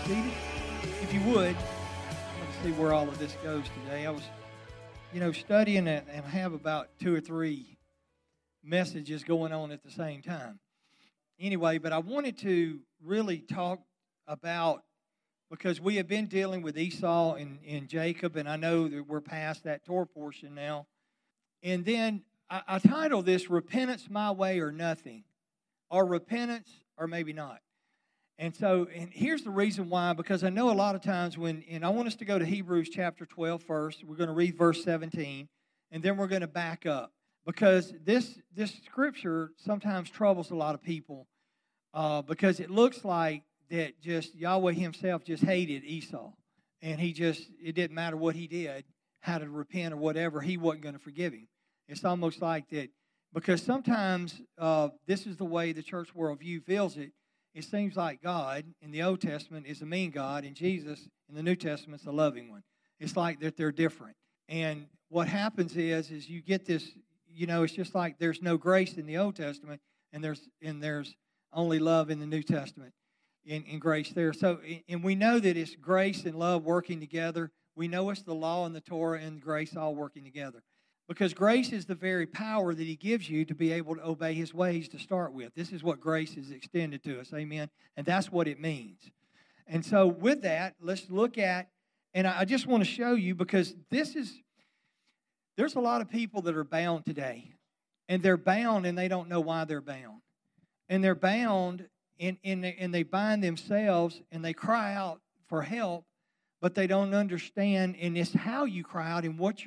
seated. If you would, let's see where all of this goes today. I was, studying it and I have about 2 or 3 messages going on at the same time. Anyway, but I wanted to really talk about, because we have been dealing with Esau and Jacob, and I know that we're past that Torah portion now. And then I titled this, Repentance My Way or Nothing, or Repentance or Maybe Not. And here's the reason why, because I know a lot of times and I want us to go to Hebrews chapter 12 first. We're going to read verse 17, and then we're going to back up. Because this scripture sometimes troubles a lot of people, because it looks like that just Yahweh himself just hated Esau. And it didn't matter what he did, how to repent or whatever, he wasn't going to forgive him. It's almost like that, because sometimes this is the way the church worldview feels it. It seems like God in the Old Testament is a mean God, and Jesus in the New Testament is a loving one. It's like that they're different. And what happens is you get this, it's just like there's no grace in the Old Testament, and there's only love in the New Testament, in grace there. So, and we know that it's grace and love working together. We know it's the law and the Torah and grace all working together. Because grace is the very power that he gives you to be able to obey his ways to start with. This is what grace is extended to us, amen? And that's what it means. And so with that, let's look at, and I just want to show you, because there's a lot of people that are bound today. And they're bound and they don't know why they're bound. And they're bound and they bind themselves and they cry out for help, but they don't understand, and it's how you cry out and what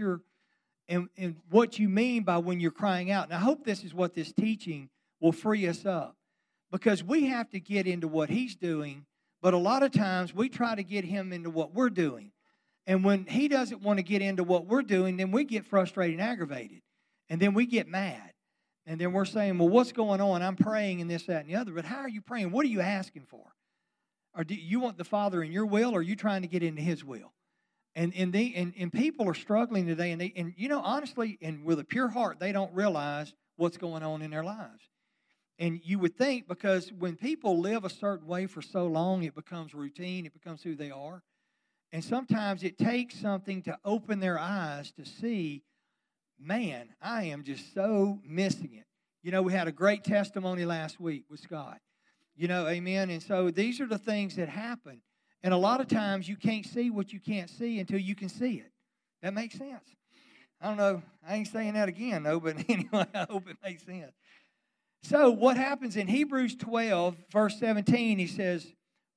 you mean by when you're crying out. And I hope this is what this teaching will free us up, because we have to get into what he's doing, but a lot of times we try to get him into what we're doing. And when he doesn't want to get into what we're doing, then we get frustrated and aggravated. And then we get mad. And then we're saying, well, what's going on? I'm praying and this, that, and the other. But how are you praying? What are you asking for? Or do you want the Father in your will, or are you trying to get into his will? And people are struggling today, and honestly, and with a pure heart, they don't realize what's going on in their lives. And you would think, because when people live a certain way for so long, it becomes routine, it becomes who they are. And sometimes it takes something to open their eyes to see, man, I am just so missing it. We had a great testimony last week with Scott. Amen. And so these are the things that happen. And a lot of times you can't see what you can't see until you can see it. That makes sense. I don't know. I ain't saying that again, though, but anyway, I hope it makes sense. So what happens in Hebrews 12, verse 17, he says,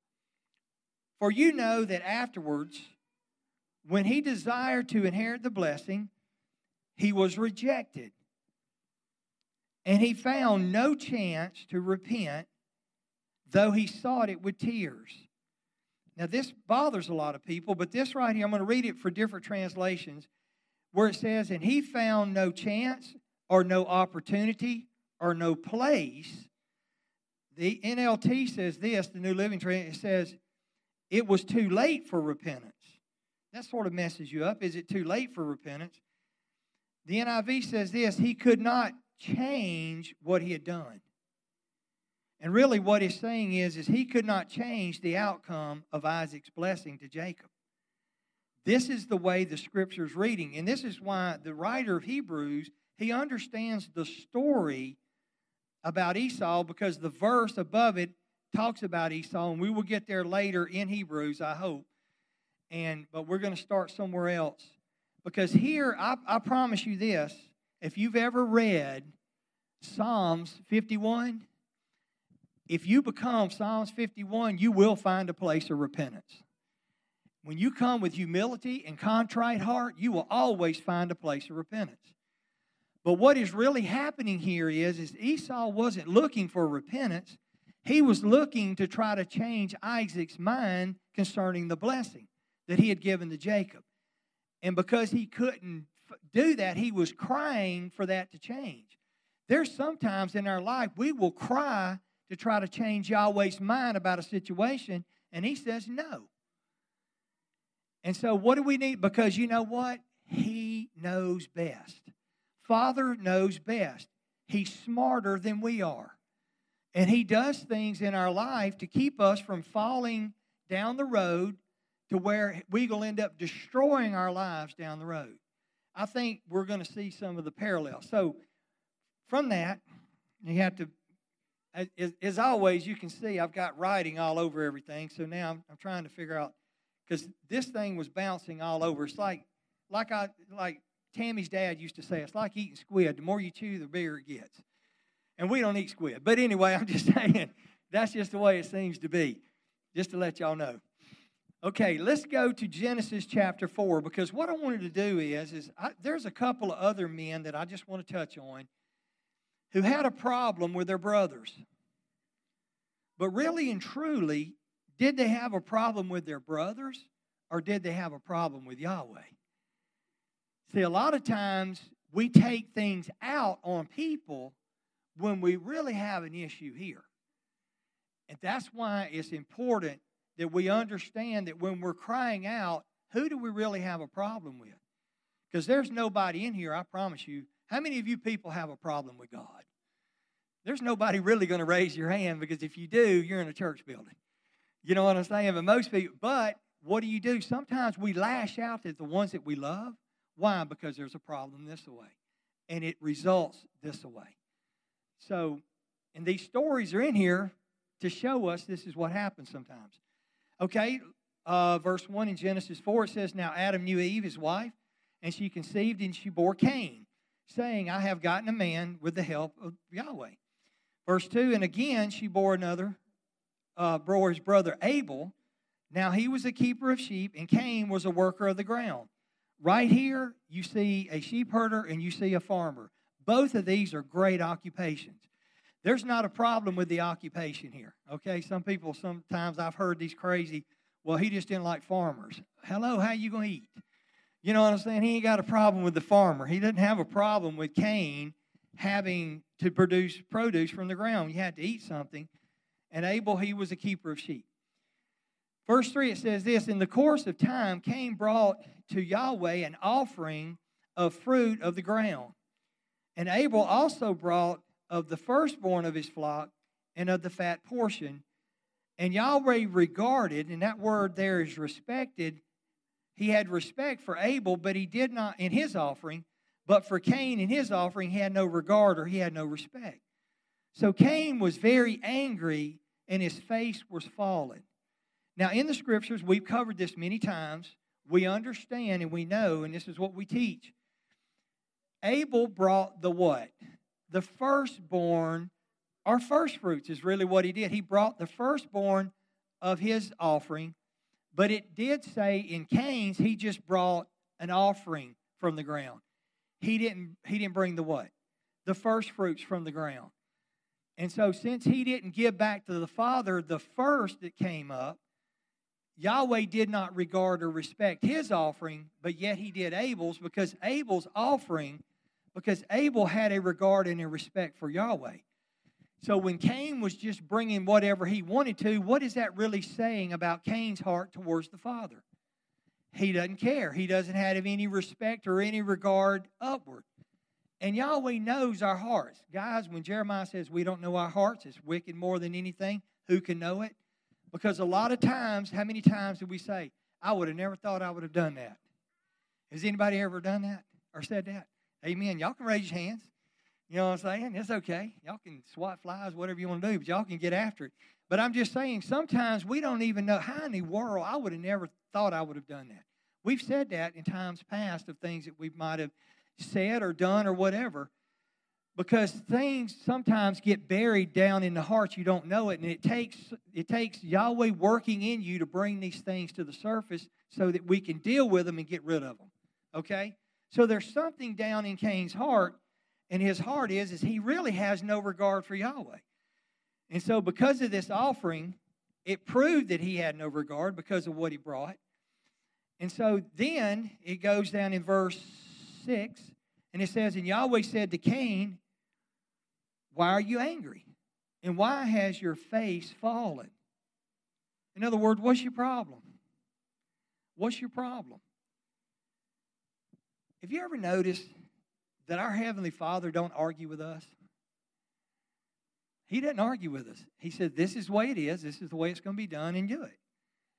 for you know that afterwards, when he desired to inherit the blessing, he was rejected. And he found no chance to repent, though he sought it with tears. Now, this bothers a lot of people, but this right here, I'm going to read it for different translations, where it says, and he found no chance or no opportunity or no place. The NLT says this, the New Living Translation, it says, it was too late for repentance. That sort of messes you up. Is it too late for repentance? The NIV says this, he could not change what he had done. And really what it's saying is he could not change the outcome of Isaac's blessing to Jacob. This is the way the Scripture is reading. And this is why the writer of Hebrews, he understands the story about Esau, because the verse above it talks about Esau. And we will get there later in Hebrews, I hope. But we're going to start somewhere else. Because here, I promise you this, if you've ever read Psalms 51, if you become Psalms 51, you will find a place of repentance. When you come with humility and contrite heart, you will always find a place of repentance. But what is really happening here is Esau wasn't looking for repentance. He was looking to try to change Isaac's mind concerning the blessing that he had given to Jacob. And because he couldn't do that, he was crying for that to change. There's sometimes in our life we will cry to try to change Yahweh's mind about a situation, and he says no. And so what do we need? Because you know what? He knows best. Father knows best. He's smarter than we are. And he does things in our life to keep us from falling down the road to where we will end up destroying our lives down the road. I think we're going to see some of the parallels. So from that, you have to, as always, you can see I've got writing all over everything. So now I'm trying to figure out, because this thing was bouncing all over. It's like Tammy's dad used to say, it's like eating squid. The more you chew, the bigger it gets. And we don't eat squid. But anyway, I'm just saying, that's just the way it seems to be, just to let y'all know. Okay, let's go to Genesis chapter 4, because what I wanted to do is there's a couple of other men that I just want to touch on who had a problem with their brothers. But really and truly, did they have a problem with their brothers, or did they have a problem with Yahweh? See, a lot of times we take things out on people when we really have an issue here. And that's why it's important that we understand that when we're crying out, who do we really have a problem with? Because there's nobody in here, I promise you. How many of you people have a problem with God? There's nobody really going to raise your hand, because if you do, you're in a church building. You know what I'm saying? But most people, but what do? Sometimes we lash out at the ones that we love. Why? Because there's a problem this way, and it results this way. So, and these stories are in here to show us this is what happens sometimes. Okay, verse 1 in Genesis 4, it says, Now Adam knew Eve, his wife, and she conceived, and she bore Cain, saying, I have gotten a man with the help of Yahweh. Verse 2, and again she bore his brother Abel. Now he was a keeper of sheep, and Cain was a worker of the ground. Right here, you see a sheep herder and you see a farmer. Both of these are great occupations. There's not a problem with the occupation here, okay? Some people, sometimes I've heard these crazy, well, he just didn't like farmers. Hello, how you going to eat? You know what I'm saying? He ain't got a problem with the farmer. He doesn't have a problem with Cain having to produce produce from the ground. You had to eat something. And Abel, he was a keeper of sheep. Verse 3, it says this, In the course of time, Cain brought to Yahweh an offering of fruit of the ground. And Abel also brought of the firstborn of his flock and of the fat portion. And Yahweh regarded, and that word there is respected. He had respect for Abel, but he did not in his offering. But for Cain in his offering, he had no regard, or he had no respect. So Cain was very angry, and his face was fallen. Now, in the Scriptures, we've covered this many times. We understand and we know, and this is what we teach. Abel brought the what? The firstborn, or first fruits is really what he did. He brought the firstborn of his offering, but it did say in Cain's, he just brought an offering from the ground. He didn't bring the what? The first fruits from the ground. And so since he didn't give back to the father the first that came up, Yahweh did not regard or respect his offering, but yet he did Abel's, because Abel's offering, because Abel had a regard and a respect for Yahweh. So when Cain was just bringing whatever he wanted to, what is that really saying about Cain's heart towards the Father? He doesn't care. He doesn't have any respect or any regard upward. And Yahweh knows our hearts. Guys, when Jeremiah says we don't know our hearts, it's wicked more than anything, who can know it? Because a lot of times, how many times do we say, I would have never thought I would have done that? Has anybody ever done that or said that? Amen. Y'all can raise your hands. You know what I'm saying? It's okay. Y'all can swat flies, whatever you want to do, but y'all can get after it. But I'm just saying, sometimes we don't even know how in the world I would have never thought I would have done that. We've said that in times past of things that we might have said or done or whatever, because things sometimes get buried down in the heart. You don't know it, and it takes Yahweh working in you to bring these things to the surface so that we can deal with them and get rid of them. Okay? So there's something down in Cain's heart, and his heart is he really has no regard for Yahweh. And so because of this offering, it proved that he had no regard because of what he brought. And so then it goes down in verse 6, and it says, And Yahweh said to Cain, Why are you angry? And why has your face fallen? In other words, what's your problem? What's your problem? Have you ever noticed that our Heavenly Father don't argue with us? He doesn't argue with us. He said, this is the way it is. This is the way it's going to be done, and do it.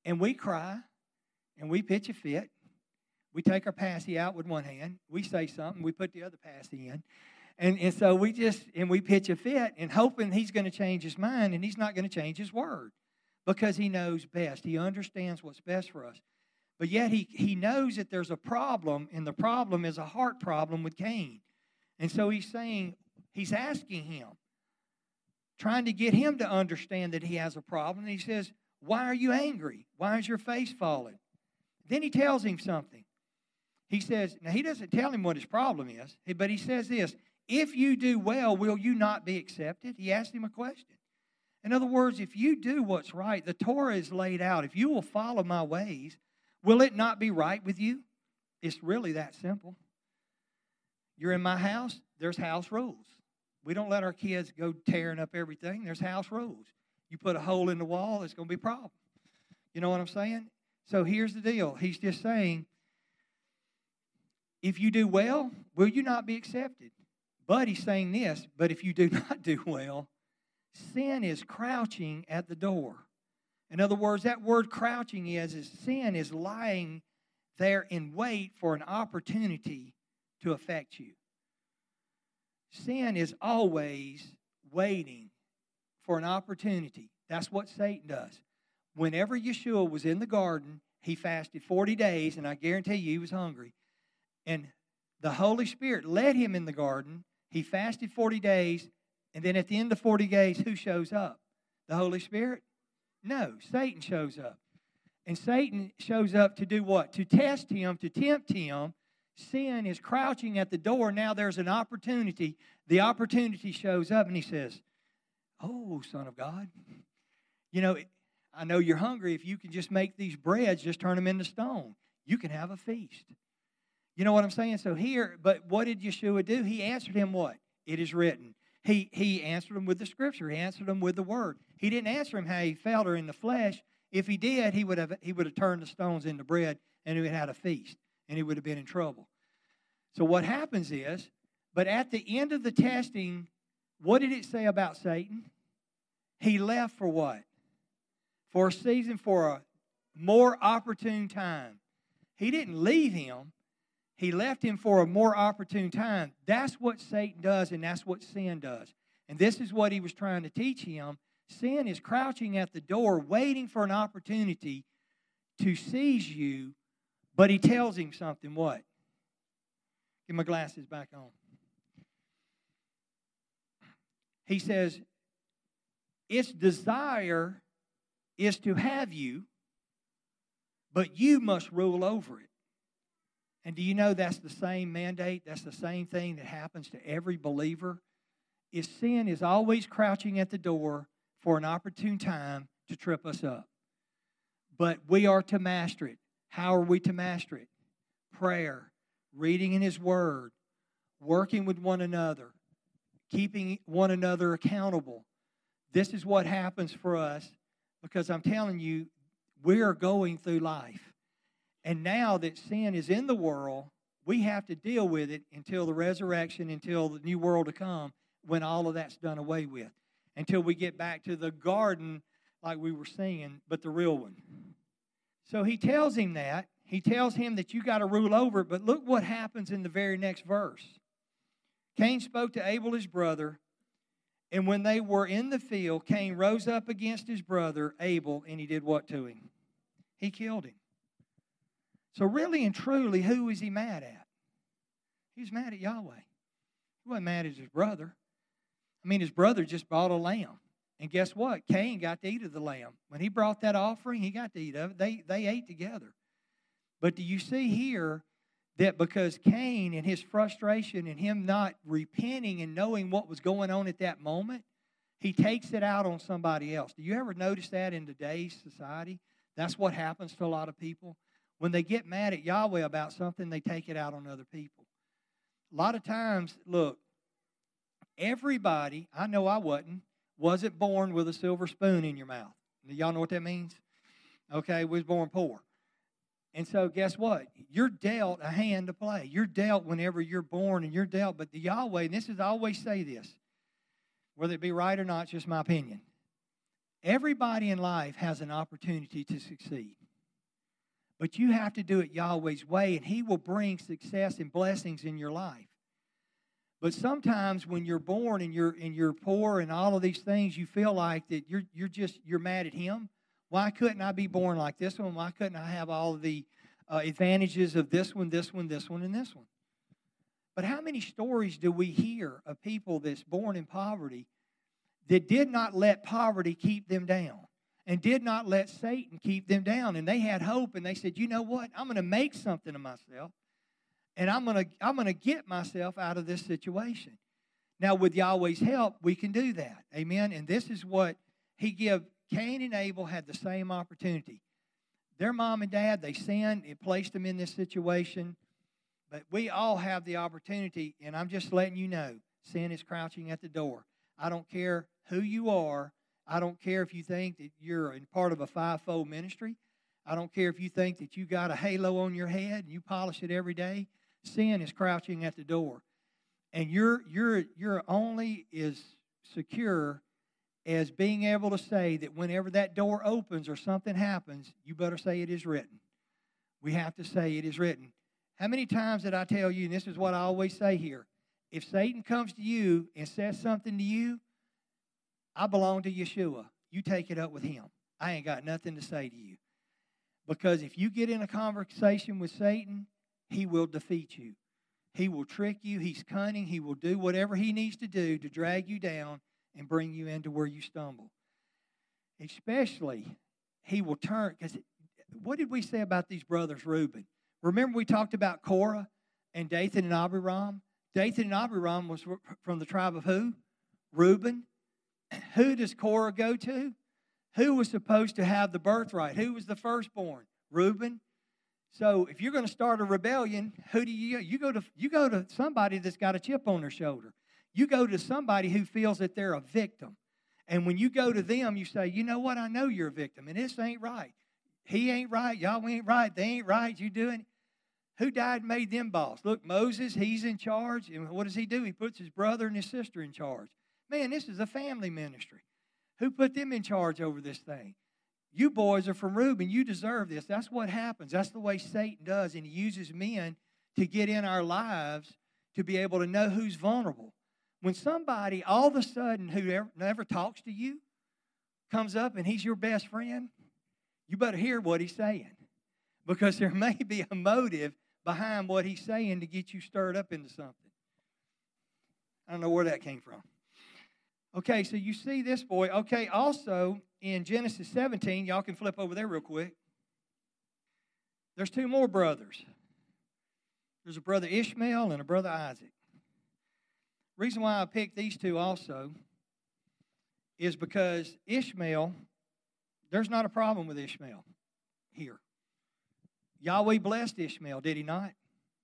And we cry, and we pitch a fit. We take our passy out with one hand. We say something. We put the other passy in. And so we pitch a fit and hoping he's going to change his mind, and he's not going to change his word because he knows best. He understands what's best for us. But yet he knows that there's a problem, and the problem is a heart problem with Cain. And so he's asking him, trying to get him to understand that he has a problem. And he says, why are you angry? Why is your face fallen? Then he tells him something. He says, now he doesn't tell him what his problem is, but he says this, if you do well, will you not be accepted? He asked him a question. In other words, if you do what's right, the Torah is laid out. If you will follow my ways, will it not be right with you? It's really that simple. You're in my house, there's house rules. We don't let our kids go tearing up everything. There's house rules. You put a hole in the wall, it's going to be a problem. You know what I'm saying? So here's the deal. He's just saying, if you do well, will you not be accepted? But he's saying this, but if you do not do well, sin is crouching at the door. In other words, that word crouching is sin is lying there in wait for an opportunity to affect you. Sin is always waiting for an opportunity. That's what Satan does. Whenever Yeshua was in the garden, he fasted 40 days, and I guarantee you he was hungry. And the Holy Spirit led him in the garden. He fasted 40 days, and then at the end of 40 days, who shows up? The Holy Spirit? No, Satan shows up. And Satan shows up to do what? To test him, to tempt him. Sin is crouching at the door. Now there's an opportunity. The opportunity shows up, and he says, oh, Son of God, I know you're hungry. If you can just make these breads, just turn them into stone, you can have a feast. You know what I'm saying? So here, but what did Yeshua do? He answered him what? It is written. He answered him with the scripture. He answered him with the word. He didn't answer him how he felt or in the flesh. If he did, he would have turned the stones into bread, and he would have had a feast, and he would have been in trouble. So what happens is, but at the end of the testing, what did it say about Satan? He left for what? For a season, for a more opportune time. He didn't leave him. He left him for a more opportune time. That's what Satan does, and that's what sin does. And this is what he was trying to teach him. Sin is crouching at the door, waiting for an opportunity to seize you, but he tells him something. What? Get my glasses back on. He says, its desire is to have you, but you must rule over it. And do you know that's the same mandate? That's the same thing that happens to every believer. Sin is always crouching at the door for an opportune time to trip us up. But we are to master it. How are we to master it? Prayer, reading in His Word, working with one another, keeping one another accountable. This is what happens for us because I'm telling you, we are going through life. And now that sin is in the world, we have to deal with it until the resurrection, until the new world to come, when all of that's done away with. Until we get back to the garden like we were singing, but the real one. So he tells him that. He tells him that you got to rule over it. But look what happens in the very next verse. Cain spoke to Abel his brother, and when they were in the field, Cain rose up against his brother Abel, and he did what to him? He killed him. So really and truly, who is he mad at? He was mad at Yahweh. He wasn't mad at his brother. I mean, his brother just brought a lamb. And guess what? Cain got to eat of the lamb. When he brought that offering, he got to eat of it. They ate together. But do you see here that because Cain and his frustration and him not repenting and knowing what was going on at that moment, he takes it out on somebody else. Do you ever notice that in today's society? That's what happens to a lot of people. When they get mad at Yahweh about something, they take it out on other people. A lot of times, look, everybody, I know I wasn't born with a silver spoon in your mouth. Do y'all know what that means? Okay, we was born poor. And so guess what? You're dealt a hand to play. You're dealt whenever you're born, and you're dealt. But the Yahweh, and this is, I always say this, whether it be right or not, it's just my opinion. Everybody in life has an opportunity to succeed. But you have to do it Yahweh's way, and He will bring success and blessings in your life. But sometimes when you're born and you're poor and all of these things, you feel like that you're mad at Him. Why couldn't I be born like this one? Why couldn't I have all of the advantages of this one, this one, this one, and this one? But how many stories do we hear of people that's born in poverty that did not let poverty keep them down and did not let Satan keep them down? And they had hope, and they said, you know what? I'm going to make something of myself, and I'm going to get myself out of this situation. Now, with Yahweh's help, we can do that. Amen? And this is what He gave. Cain and Abel had the same opportunity. Their mom and dad, they sinned. It placed them in this situation. But we all have the opportunity, and I'm just letting you know, sin is crouching at the door. I don't care who you are. I don't care if you think that you're in part of a fivefold ministry. I don't care if you think that you got a halo on your head and you polish it every day. Sin is crouching at the door. And you're only as secure as being able to say that whenever that door opens or something happens, you better say it is written. We have to say it is written. How many times did I tell you, and this is what I always say here, if Satan comes to you and says something to you, I belong to Yeshua. You take it up with him. I ain't got nothing to say to you. Because if you get in a conversation with Satan, he will defeat you. He will trick you. He's cunning. He will do whatever he needs to do to drag you down and bring you into where you stumble. Especially, he will turn, because what did we say about these brothers Reuben? Remember we talked about Korah and Dathan and Abiram? Dathan and Abiram was from the tribe of who? Reuben. Who does Korah go to? Who was supposed to have the birthright? Who was the firstborn? Reuben. So if you're going to start a rebellion, who do you go to? You go to somebody that's got a chip on their shoulder. You go to somebody who feels that they're a victim. And when you go to them, you say, you know what? I know you're a victim, and this ain't right. He ain't right. Y'all ain't right. They ain't right. You doing it. Who died and made them boss? Look, Moses, he's in charge. And what does he do? He puts his brother and his sister in charge. Man, this is a family ministry. Who put them in charge over this thing? You boys are from Reuben. You deserve this. That's what happens. That's the way Satan does. And he uses men to get in our lives to be able to know who's vulnerable. When somebody all of a sudden who never talks to you comes up and he's your best friend, you better hear what he's saying. Because there may be a motive behind what he's saying to get you stirred up into something. I don't know where that came from. Okay, so you see this boy. Okay, also in Genesis 17, y'all can flip over there real quick. There's two more brothers. There's a brother Ishmael and a brother Isaac. Reason why I picked these two also is because Ishmael, there's not a problem with Ishmael here. Yahweh blessed Ishmael, did he not?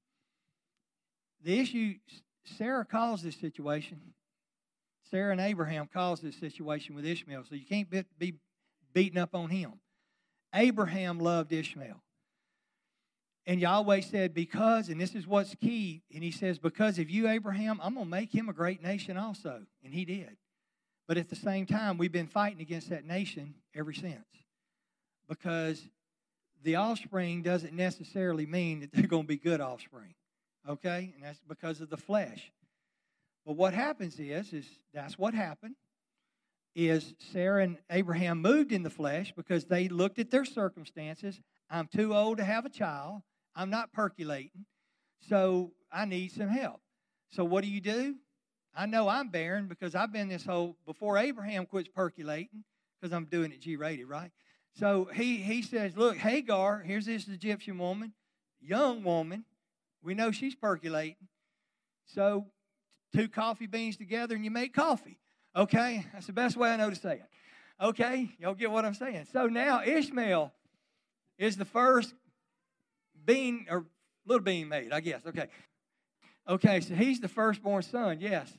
The issue, Sarah caused this situation. Sarah and Abraham caused this situation with Ishmael, so you can't be beating up on him. Abraham loved Ishmael. And Yahweh said, because, and this is what's key, and he says, because of you, Abraham, I'm going to make him a great nation also. And he did. But at the same time, we've been fighting against that nation ever since. Because the offspring doesn't necessarily mean that they're going to be good offspring. Okay? And that's because of the flesh. But what happens is that's what happened, is Sarah and Abraham moved in the flesh because they looked at their circumstances. I'm too old to have a child. I'm not percolating. So I need some help. So what do? I know I'm barren because I've been this whole, before Abraham quits percolating, because I'm doing it G-rated, right? So he says, look, Hagar, here's this Egyptian woman, young woman. We know she's percolating. So 2 coffee beans together and you make coffee. Okay? That's the best way I know to say it. Okay? Y'all get what I'm saying? So now Ishmael is the first being, or little being made, I guess. Okay. Okay, so he's the firstborn son, yes.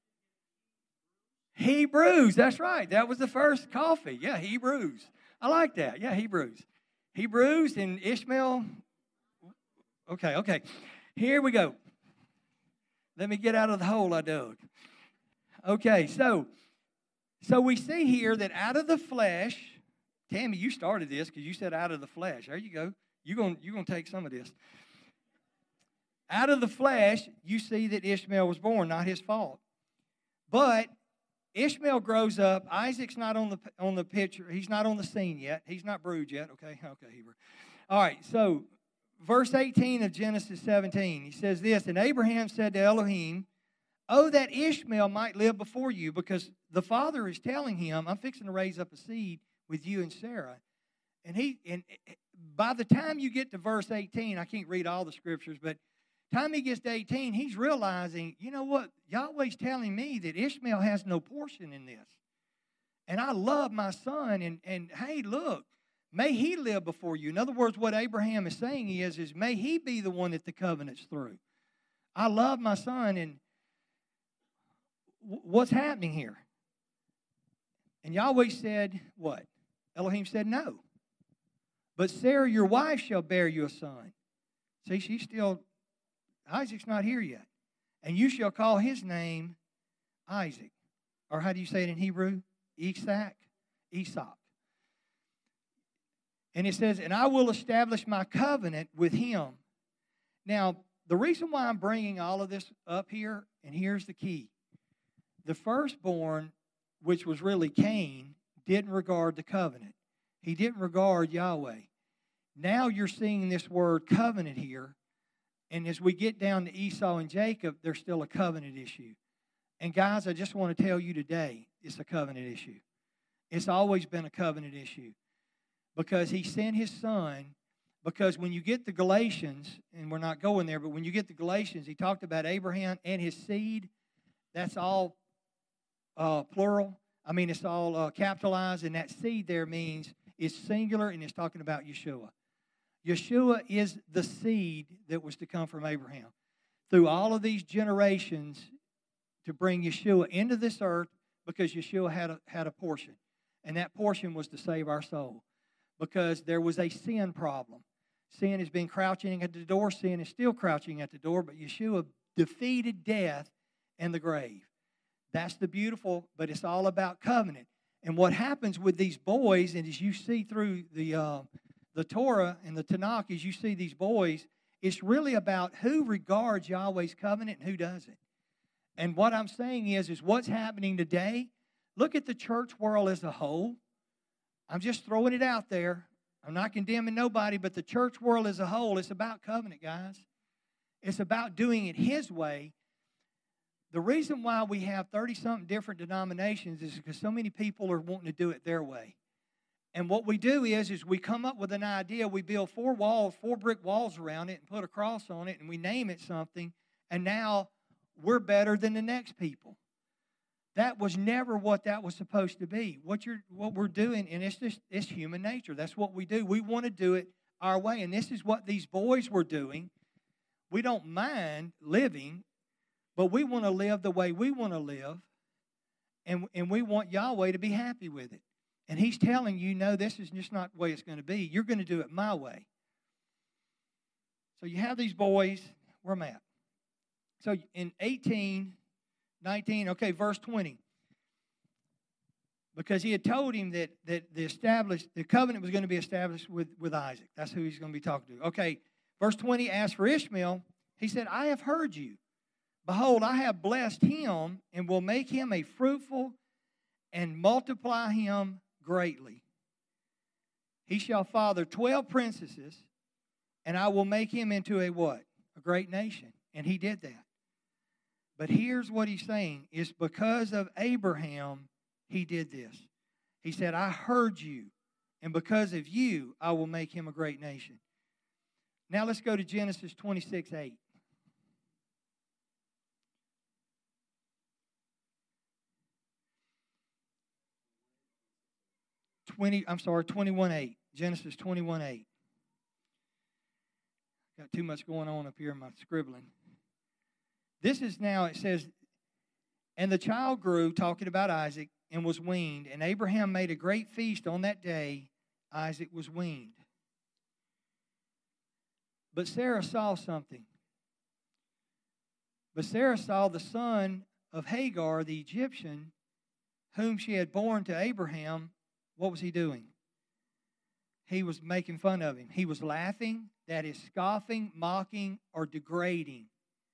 Hebrews, that's right. That was the first coffee. Yeah, Hebrews. I like that. Yeah, Hebrews. Hebrews and Ishmael. Okay. Here we go. Let me get out of the hole I dug. Okay, so So we see here that out of the flesh, Tammy, you started this because you said out of the flesh. There you go. You're gonna take some of this. Out of the flesh, you see that Ishmael was born, not his fault. But Ishmael grows up. Isaac's not on the picture. He's not on the scene yet. He's not brood yet. Okay, Hebrew. All right, so verse 18 of Genesis 17, he says this, and Abraham said to Elohim, oh, that Ishmael might live before you, because the father is telling him, I'm fixing to raise up a seed with you and Sarah. And by the time you get to verse 18, I can't read all the scriptures, but time he gets to 18, he's realizing, you know what? Yahweh's telling me that Ishmael has no portion in this. And I love my son, and hey, look, may he live before you. In other words, what Abraham is saying is may he be the one that the covenant's through. I love my son, and what's happening here? And Yahweh said, what? Elohim said, no. But Sarah, your wife, shall bear you a son. See, she's still, Isaac's not here yet. And you shall call his name Isaac. Or how do you say it in Hebrew? Esau. And it says, and I will establish my covenant with him. Now, the reason why I'm bringing all of this up here, and here's the key. The firstborn, which was really Cain, didn't regard the covenant. He didn't regard Yahweh. Now you're seeing this word covenant here. And as we get down to Esau and Jacob, there's still a covenant issue. And guys, I just want to tell you today, it's a covenant issue. It's always been a covenant issue. Because he sent his son, because when you get the Galatians, and we're not going there, but when you get the Galatians, he talked about Abraham and his seed. That's all plural. I mean, it's all capitalized, and that seed there means it's singular, and it's talking about Yeshua. Yeshua is the seed that was to come from Abraham. Through all of these generations to bring Yeshua into this earth, because Yeshua had a portion. And that portion was to save our soul. Because there was a sin problem. Sin has been crouching at the door. Sin is still crouching at the door. But Yeshua defeated death and the grave. That's the beautiful, but it's all about covenant. And what happens with these boys, and as you see through the Torah and the Tanakh, as you see these boys, it's really about who regards Yahweh's covenant and who doesn't. And what I'm saying is what's happening today, look at the church world as a whole. I'm just throwing it out there. I'm not condemning nobody, but the church world as a whole, it's about covenant, guys. It's about doing it His way. The reason why we have 30-something different denominations is because so many people are wanting to do it their way. And what we do is we come up with an idea, we build 4 brick walls around it and put a cross on it, and we name it something, and now we're better than the next people. That was never what that was supposed to be. What we're doing, and it's human nature. That's what we do. We want to do it our way, and this is what these boys were doing. We don't mind living, but we want to live the way we want to live, and we want Yahweh to be happy with it. And He's telling you, no, this is just not the way it's going to be. You're going to do it my way. So you have these boys. Where am I at? So in 19, okay, verse 20. Because he had told him that the covenant was going to be established with Isaac. That's who he's going to be talking to. Okay, verse 20, as for Ishmael, he said, I have heard you. Behold, I have blessed him and will make him a fruitful and multiply him greatly. He shall father 12 princesses, and I will make him into a what? A great nation. And he did that. But here's what he's saying. It's because of Abraham he did this. He said, I heard you, and because of you, I will make him a great nation. Now let's go to Genesis 26:8. I'm sorry, 21:8. Genesis 21:8. Got too much going on up here in my scribbling. This is now, it says, and the child grew, talking about Isaac, and was weaned. And Abraham made a great feast on that day. Isaac was weaned. But Sarah saw something. But Sarah saw the son of Hagar, the Egyptian, whom she had borne to Abraham, what was he doing? He was making fun of him. He was laughing, that is scoffing, mocking, or degrading.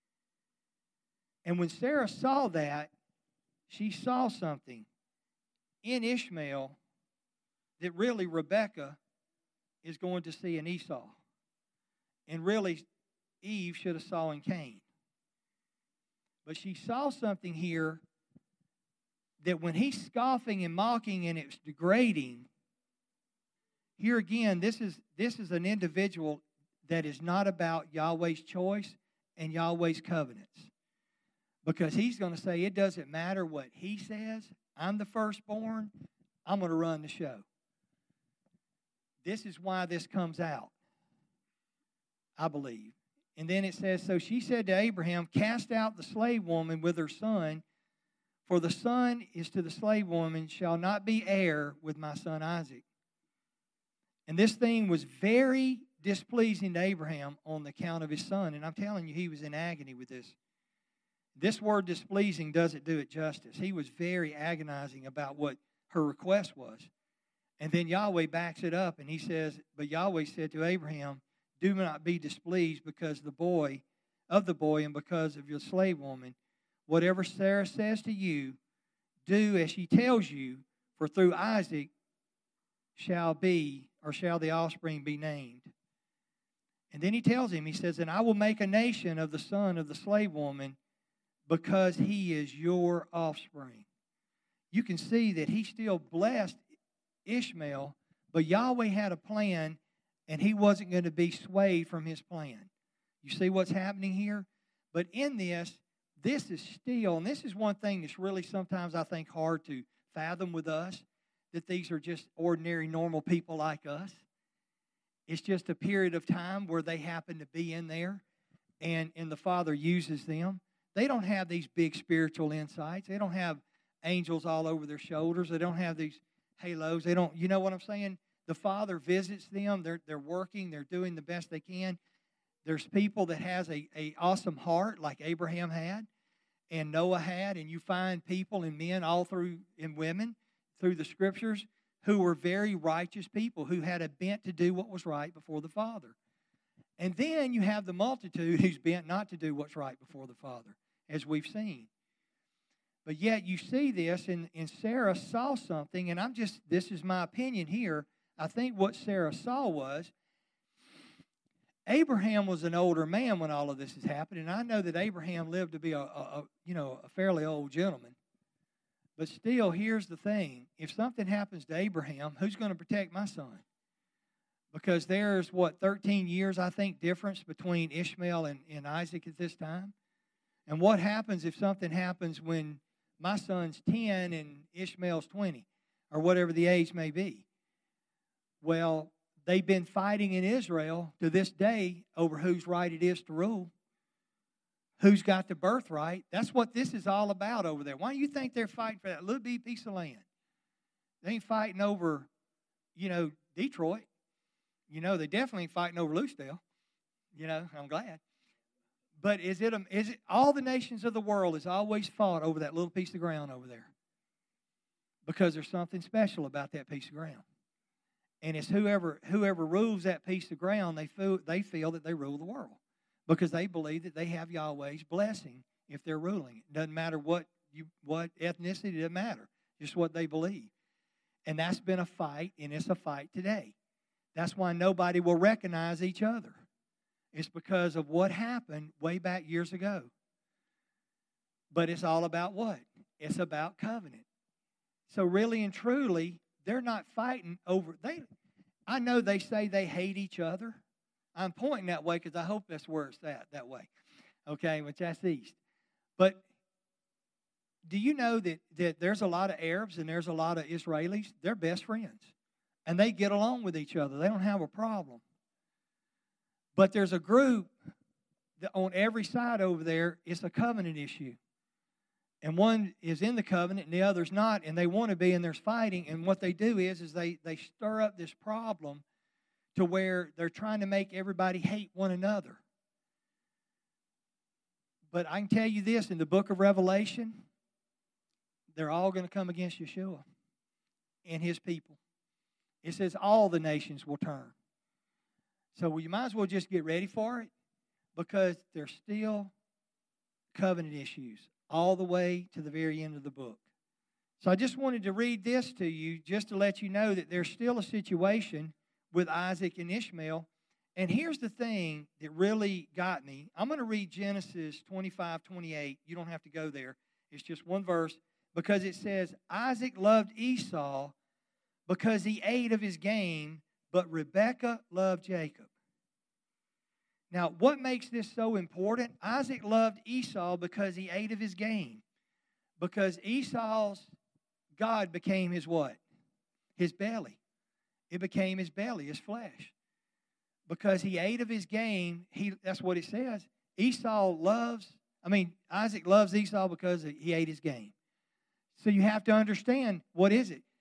And when Sarah saw that, she saw something in Ishmael that really Rebekah is going to see in Esau. And really Eve should have saw in Cain. But she saw something here that when he's scoffing and mocking and it's degrading, here again, this is an individual that is not about Yahweh's choice and Yahweh's covenants. Because he's going to say, it doesn't matter what he says. I'm the firstborn. I'm going to run the show. This is why this comes out, I believe. And then it says, so she said to Abraham, cast out the slave woman with her son, for the son is to the slave woman, shall not be heir with my son Isaac. And this thing was very displeasing to Abraham on the account of his son. And I'm telling you, he was in agony with this. This word displeasing doesn't do it justice. He was very agonizing about what her request was. And then Yahweh backs it up and he says, but Yahweh said to Abraham, do not be displeased because of the boy and because of your slave woman. Whatever Sarah says to you, do as she tells you, for through Isaac shall the offspring be named. And then he tells him, he says, and I will make a nation of the son of the slave woman because he is your offspring. You can see that he still blessed Ishmael, but Yahweh had a plan, and he wasn't going to be swayed from his plan. You see what's happening here? But in this is still, and this is one thing that's really sometimes I think hard to fathom with us, that these are just ordinary, normal people like us. It's just a period of time where they happen to be in there, and the Father uses them. They don't have these big spiritual insights. They don't have angels all over their shoulders. They don't have these halos. They don't, you know what I'm saying? The Father visits them. They're working. They're doing the best they can. There's people that has a awesome heart like Abraham had and Noah had, and you find people and men all through, and women through the Scriptures who were very righteous people who had a bent to do what was right before the Father. And then you have the multitude who's bent not to do what's right before the Father, as we've seen. But yet you see this, and Sarah saw something, and this is my opinion here. I think what Sarah saw was, Abraham was an older man when all of this is happening, and I know that Abraham lived to be a fairly old gentleman. But still, here's the thing. If something happens to Abraham, who's going to protect my son? Because there's, 13 years, I think, difference between Ishmael and Isaac at this time. And what happens if something happens when my son's 10 and Ishmael's 20, or whatever the age may be? Well, they've been fighting in Israel to this day over whose right it is to rule, who's got the birthright. That's what this is all about over there. Why do you think they're fighting for that little bitty piece of land? They ain't fighting over, Detroit. They definitely ain't fighting over Lucedale. I'm glad. But is it all the nations of the world has always fought over that little piece of ground over there? Because there's something special about that piece of ground. And it's whoever rules that piece of ground, they feel that they rule the world. Because they believe that they have Yahweh's blessing if they're ruling it. Doesn't matter what ethnicity, doesn't matter. Just what they believe. And that's been a fight, and it's a fight today. That's why nobody will recognize each other. It's because of what happened way back years ago. But it's all about what? It's about covenant. So really and truly, they're not fighting over. I know they say they hate each other. I'm pointing that way because I hope that's where it's at, that way. Okay, which that's east. But do you know that there's a lot of Arabs and there's a lot of Israelis? They're best friends. And they get along with each other. They don't have a problem. But there's a group that on every side over there, it's a covenant issue. And one is in the covenant and the other's not, and they want to be, and there's fighting. And what they do is they stir up this problem to where they're trying to make everybody hate one another. But I can tell you this, in the book of Revelation, they're all going to come against Yeshua and his people. It says all the nations will turn. So you might as well just get ready for it, because there's still covenant issues all the way to the very end of the book. So I just wanted to read this to you just to let you know that there's still a situation with Isaac and Ishmael. And here's the thing that really got me. I'm going to read Genesis 25:28. You don't have to go there. It's just one verse, because it says, Isaac loved Esau because he ate of his game, but Rebekah loved Jacob. Now, what makes this so important? Isaac loved Esau because he ate of his game. Because Esau's God became his what? His belly. It became his belly, his flesh. Because he ate of his game, that's what it says. Isaac loves Esau because he ate his game. So you have to understand, what is it?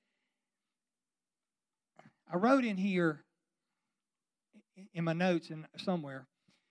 I wrote in here, in my notes and somewhere,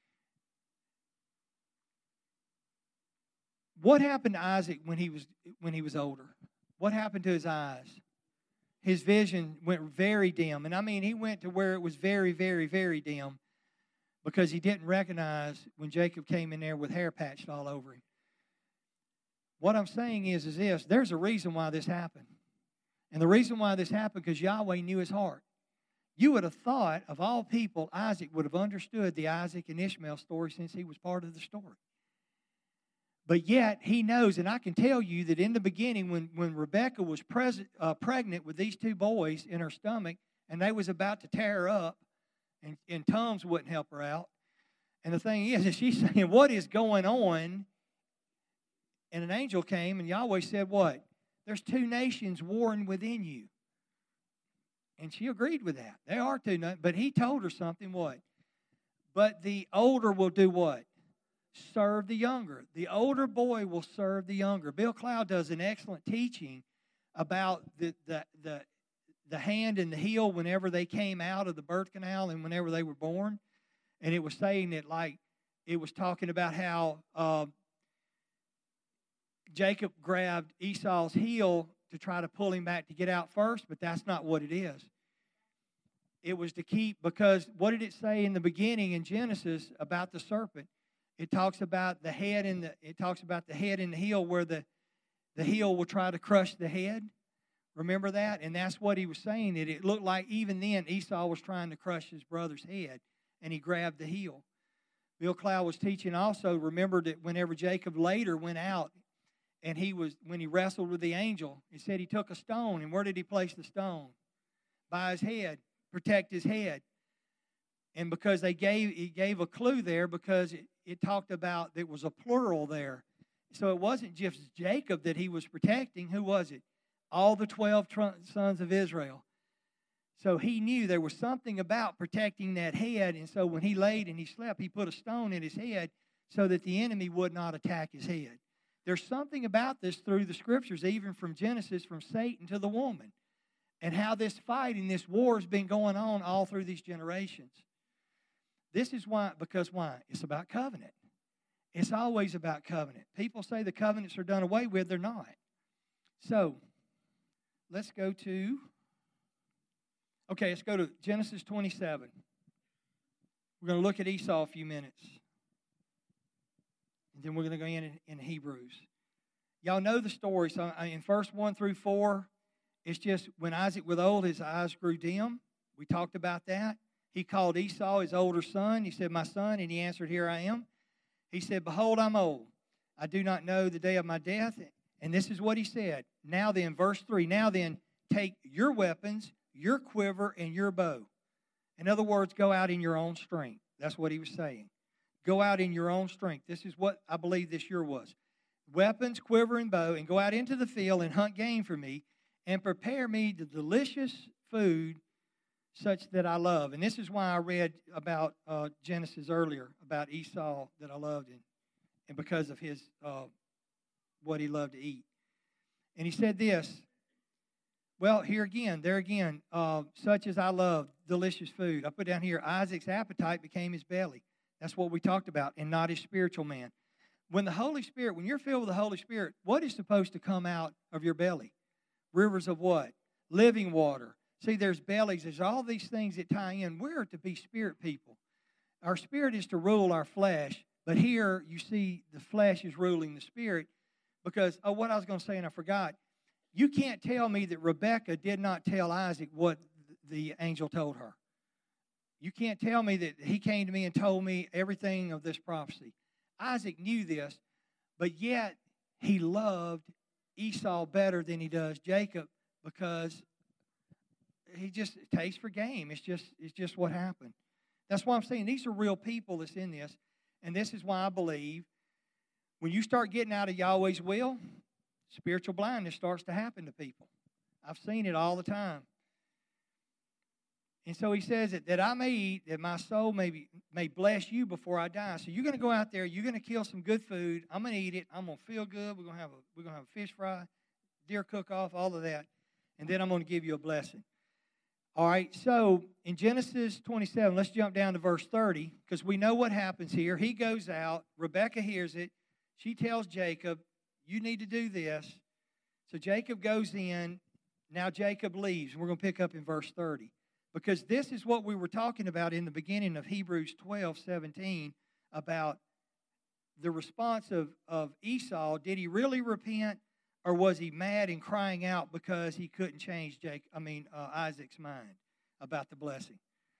what happened to Isaac when he was older? What happened to his eyes? His vision went very dim. And he went to where it was very, very, very dim, because he didn't recognize when Jacob came in there with hair patched all over him. What I'm saying is this: there's a reason why this happened. And the reason why this happened, because Yahweh knew his heart. You would have thought, of all people, Isaac would have understood the Isaac and Ishmael story, since he was part of the story. But yet, he knows, and I can tell you that in the beginning, when Rebekah was pregnant with these two boys in her stomach, and they was about to tear her up, and Tums wouldn't help her out. And the thing is she's saying, what is going on? And an angel came, and Yahweh said, what? There's two nations warring within you. And she agreed with that. There are two, but he told her something, what? But the older will do what? Serve the younger. The older boy will serve the younger. Bill Cloud does an excellent teaching about the hand and the heel whenever they came out of the birth canal and whenever they were born. And it was saying that, it was talking about how Jacob grabbed Esau's heel to try to pull him back to get out first, but that's not what it is. It was to keep, because what did it say in the beginning in Genesis about the serpent? It talks about the head and the heel, where the heel will try to crush the head. Remember that? And that's what he was saying. That it looked like even then Esau was trying to crush his brother's head, and he grabbed the heel. Bill Cloud was teaching also, remember that whenever Jacob later went out, and when he wrestled with the angel, he said he took a stone. And where did he place the stone? By his head, protect his head. And because he gave a clue there, because it talked about there was a plural there. So it wasn't just Jacob that he was protecting. Who was it? All the 12 sons of Israel. So he knew there was something about protecting that head. And so when he laid and he slept, he put a stone in his head so that the enemy would not attack his head. There's something about this through the Scriptures, even from Genesis, from Satan to the woman, and how this fight and this war has been going on all through these generations. This is why, because why? It's about covenant. It's always about covenant. People say the covenants are done away with. They're not. So, let's go to Genesis 27. We're going to look at Esau a few minutes. And then we're going to go in Hebrews. Y'all know the story. So in verse 1 through 4, it's just when Isaac was old, his eyes grew dim. We talked about that. He called Esau his older son. He said, my son. And he answered, here I am. He said, behold, I'm old. I do not know the day of my death. And this is what he said. Now then, verse 3, now then, take your weapons, your quiver, and your bow. In other words, go out in your own strength. That's what he was saying. Go out in your own strength. This is what I believe this year was. Weapons, quiver, and bow, and go out into the field and hunt game for me, and prepare me the delicious food such that I love. And this is why I read about Genesis earlier, about Esau that I loved, and because of his what he loved to eat. And he said this, well, there again, such as I love, delicious food. I put down here, Isaac's appetite became his belly. That's what we talked about, and not his spiritual man. when you're filled with the Holy Spirit, what is supposed to come out of your belly? Rivers of what? Living water. See, there's bellies. There's all these things that tie in. We're to be spirit people. Our spirit is to rule our flesh, but here you see the flesh is ruling the spirit because, what I was going to say and I forgot. You can't tell me that Rebekah did not tell Isaac what the angel told her. You can't tell me that he came to me and told me everything of this prophecy. Isaac knew this, but yet he loved Esau better than he does Jacob because he just tastes for game. It's just what happened. That's why I'm saying these are real people that's in this, and this is why I believe when you start getting out of Yahweh's will, spiritual blindness starts to happen to people. I've seen it all the time. And so he says that I may eat, that my soul may bless you before I die. So you're going to go out there, you're going to kill some good food. I'm going to eat it. I'm going to feel good. We're going to have a fish fry, deer cook-off, all of that. And then I'm going to give you a blessing. All right, so in Genesis 27, let's jump down to verse 30, because we know what happens here. He goes out. Rebekah hears it. She tells Jacob, you need to do this. So Jacob goes in. Now Jacob leaves. We're going to pick up in verse 30. Because this is what we were talking about in the beginning of Hebrews 12:17 about the response of Esau. Did he really repent, or was he mad and crying out because he couldn't change Isaac's mind about the blessing?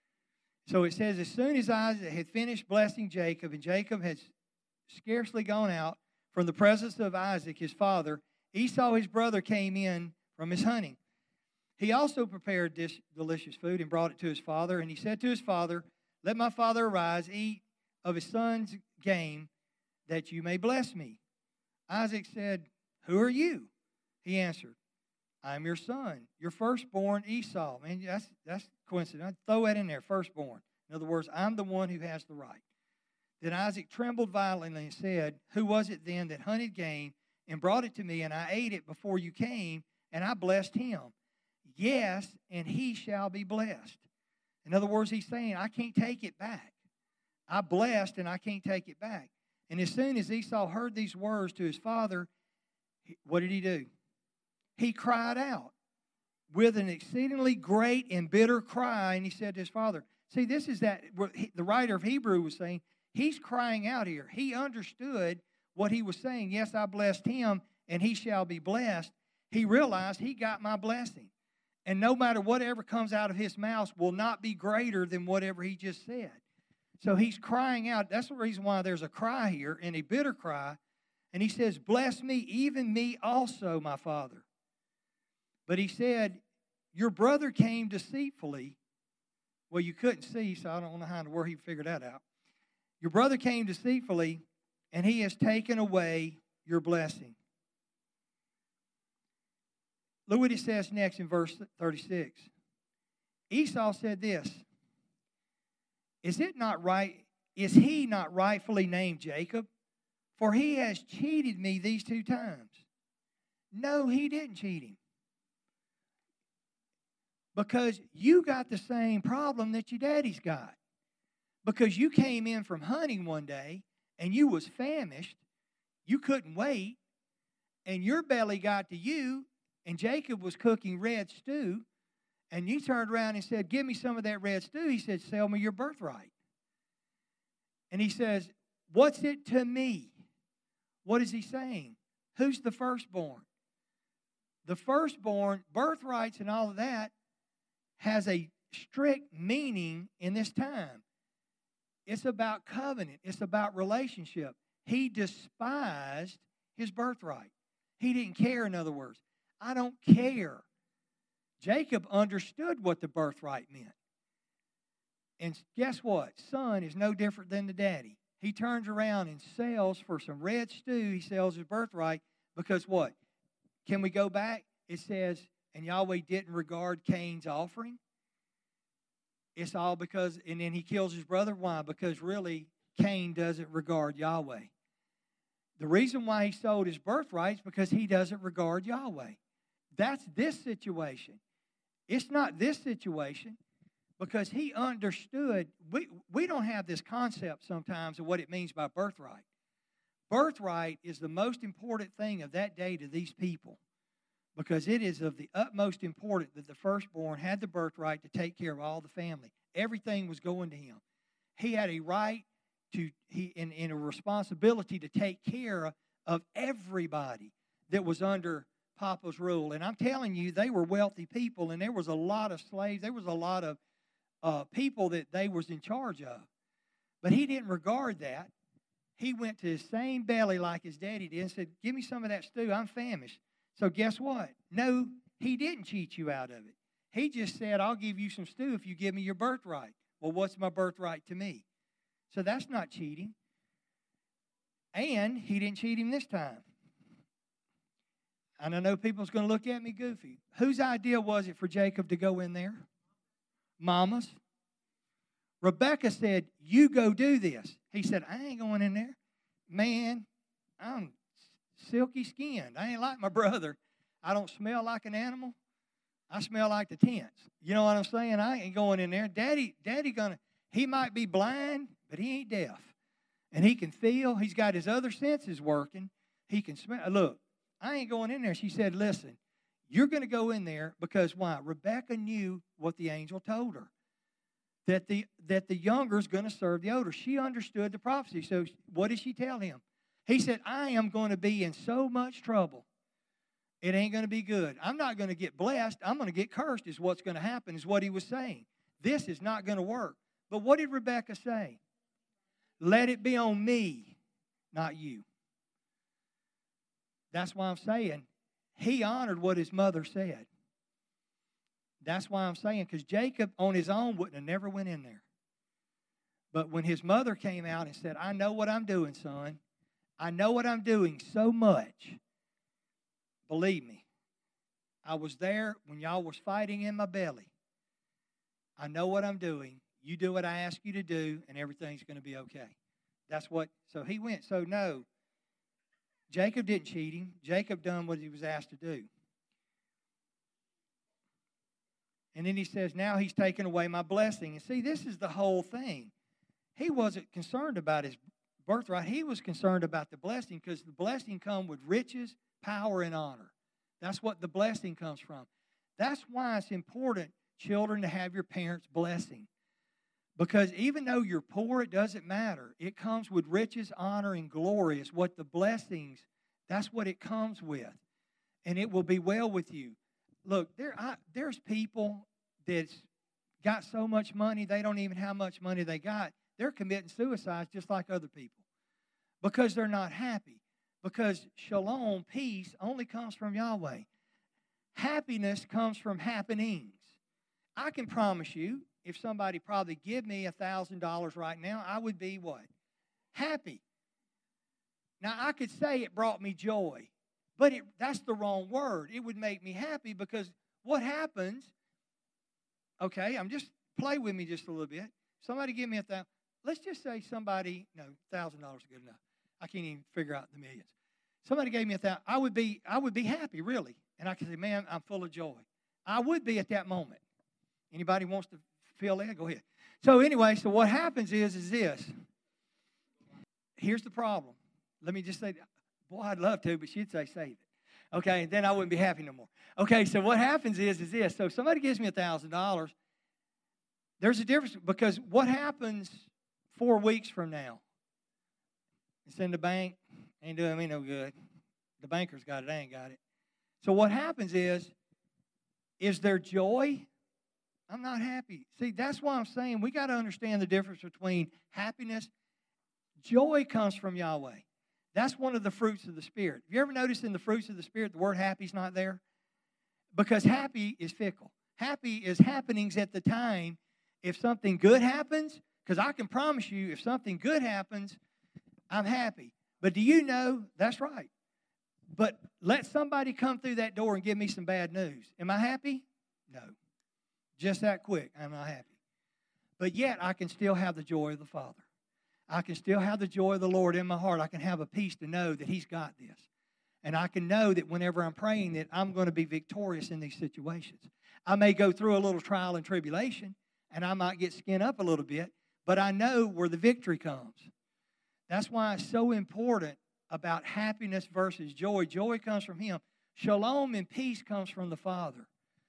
So it says, as soon as Isaac had finished blessing Jacob, and Jacob had scarcely gone out from the presence of Isaac, his father, Esau, his brother, came in from his hunting. He also prepared this delicious food and brought it to his father. And he said to his father, let my father arise, eat of his son's game, that you may bless me. Isaac said, who are you? He answered, I am your son, your firstborn Esau. Man, that's coincidence. Throw that in there, firstborn. In other words, I'm the one who has the right. Then Isaac trembled violently and said, who was it then that hunted game and brought it to me, and I ate it before you came, and I blessed him? Yes, and he shall be blessed. In other words, he's saying, I can't take it back. I blessed, and I can't take it back. And as soon as Esau heard these words to his father, what did he do? He cried out with an exceedingly great and bitter cry, and he said to his father, see, this is that the writer of Hebrew was saying, he's crying out here. He understood what he was saying. Yes, I blessed him, and he shall be blessed. He realized he got my blessing. And no matter whatever comes out of his mouth will not be greater than whatever he just said. So he's crying out. That's the reason why there's a cry here, and a bitter cry. And he says, bless me, even me also, my father. But he said, your brother came deceitfully. Well, you couldn't see, so I don't know where he figured that out. Your brother came deceitfully, and he has taken away your blessing. Look what it says next in verse 36. Esau said this, is he not rightfully named Jacob? For he has cheated me these 2 times. No, he didn't cheat him. Because you got the same problem that your daddy's got. Because you came in from hunting one day, and you was famished, you couldn't wait, and your belly got to you, and Jacob was cooking red stew, and you turned around and said, give me some of that red stew. He said, sell me your birthright. And he says, what's it to me? What is he saying? Who's the firstborn? The firstborn, birthrights and all of that, has a strict meaning in this time. It's about covenant. It's about relationship. He despised his birthright. He didn't care, in other words. I don't care. Jacob understood what the birthright meant. And guess what? Son is no different than the daddy. He turns around and sells for some red stew. He sells his birthright because what? Can we go back? It says, and Yahweh didn't regard Cain's offering. It's all because, and then he kills his brother. Why? Because really, Cain doesn't regard Yahweh. The reason why he sold his birthright is because he doesn't regard Yahweh. That's this situation. It's not this situation because he understood. We don't have this concept sometimes of what it means by birthright. birthright is the most important thing of that day to these people, because it is of the utmost importance that the firstborn had the birthright to take care of all the family. Everything was going to him. He had a right and a responsibility to take care of everybody that was under Papa's rule. And I'm telling you, they were wealthy people, and there was a lot of slaves. There was a lot of people that they was in charge of. But he didn't regard that. He went to his same belly like his daddy did and said, give me some of that stew. I'm famished. So guess what? No, he didn't cheat you out of it. He just said, I'll give you some stew if you give me your birthright. Well, what's my birthright to me? So that's not cheating. And he didn't cheat him this time. And I know people's going to look at me goofy. Whose idea was it for Jacob to go in there? Mama's. Rebecca said, you go do this. He said, I ain't going in there. Man, I'm silky skinned. I ain't like my brother. I don't smell like an animal. I smell like the tents. You know what I'm saying? I ain't going in there. Daddy he might be blind, but he ain't deaf. And he can feel. He's got his other senses working. He can smell. Look, I ain't going in there. She said, listen, you're going to go in there because why? Rebecca knew what the angel told her. That the younger is going to serve the older. She understood the prophecy. So what did she tell him? He said, I am going to be in so much trouble. It ain't going to be good. I'm not going to get blessed. I'm going to get cursed is what's going to happen, is what he was saying. This is not going to work. But what did Rebecca say? Let it be on me, not you. That's why I'm saying he honored what his mother said. That's why I'm saying, because Jacob on his own wouldn't have never went in there. But when his mother came out and said, I know what I'm doing, son. I know what I'm doing so much. Believe me, I was there when y'all was fighting in my belly. I know what I'm doing. You do what I ask you to do, and everything's going to be okay. That's what, so he went. So no, Jacob didn't cheat him. Jacob done what he was asked to do. And then he says, now he's taken away my blessing. And see, this is the whole thing. He wasn't concerned about his birthright. He was concerned about the blessing, because the blessing comes with riches, power, and honor. That's what the blessing comes from. That's why it's important, children, to have your parents' blessing. Because even though you're poor, it doesn't matter. It comes with riches, honor, and glory. It's what the blessings, that's what it comes with. And it will be well with you. Look, there's people that's got so much money, they don't even know how much money they got. They're committing suicide just like other people because they're not happy. Because shalom, peace, only comes from Yahweh. Happiness comes from happenings. I can promise you, if somebody probably give me $1,000 right now, I would be what? Happy. Now, I could say it brought me joy. But that's the wrong word. It would make me happy, because what happens, okay, play with me just a little bit. Somebody give me $1,000. Let's just say somebody, no, $1,000 is good enough. I can't even figure out the millions. Somebody gave me $1,000. I would be happy, really. And I could say, man, I'm full of joy. I would be at that moment. Anybody wants to feel that? Go ahead. So anyway, so what happens is this. Here's the problem. Let me just say, boy, I'd love to, but she'd say, save it. Okay, and then I wouldn't be happy no more. Okay, so what happens is this. So if somebody gives me $1,000, there's a difference, because what happens 4 weeks from now? It's in the bank, ain't doing me no good. The banker's got it, I ain't got it. So what happens is there joy? I'm not happy. See, that's why I'm saying we got to understand the difference between happiness. Joy comes from Yahweh. That's one of the fruits of the Spirit. Have you ever noticed in the fruits of the Spirit the word happy is not there? Because happy is fickle. Happy is happenings at the time. If something good happens, because I can promise you, if something good happens, I'm happy. But do you know, that's right. But let somebody come through that door and give me some bad news. Am I happy? No. Just that quick, I'm not happy. But yet, I can still have the joy of the Father. I can still have the joy of the Lord in my heart. I can have a peace to know that He's got this. And I can know that whenever I'm praying that I'm going to be victorious in these situations. I may go through a little trial and tribulation, and I might get skinned up a little bit, but I know where the victory comes. That's why it's so important. about happiness versus joy. Joy comes from Him. Shalom and peace comes from the Father.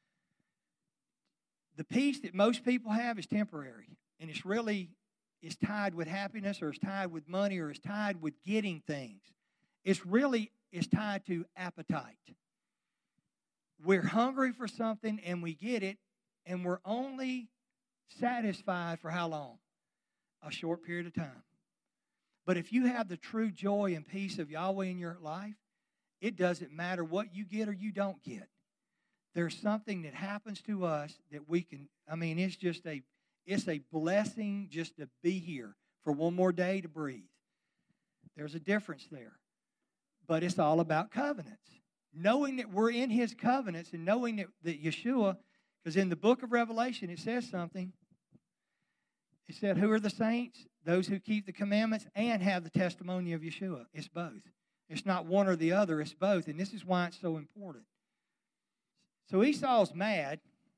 The peace that most people have is temporary, and it's tied with happiness, or it's tied with money, or it's tied with getting things. It's tied to appetite. We're hungry for something, and we get it, and we're only satisfied for how long? A short period of time. But if you have the true joy and peace of Yahweh in your life, it doesn't matter what you get or you don't get. There's something that happens to us that we can, it's a blessing just to be here for one more day to breathe. There's a difference there. But it's all about covenants. Knowing that we're in His covenants and knowing that Yeshua, because in the book of Revelation it says something. It said, who are the saints? Those who keep the commandments and have the testimony of Yeshua. It's both. It's not one or the other. It's both. And this is why it's so important. So Esau's mad.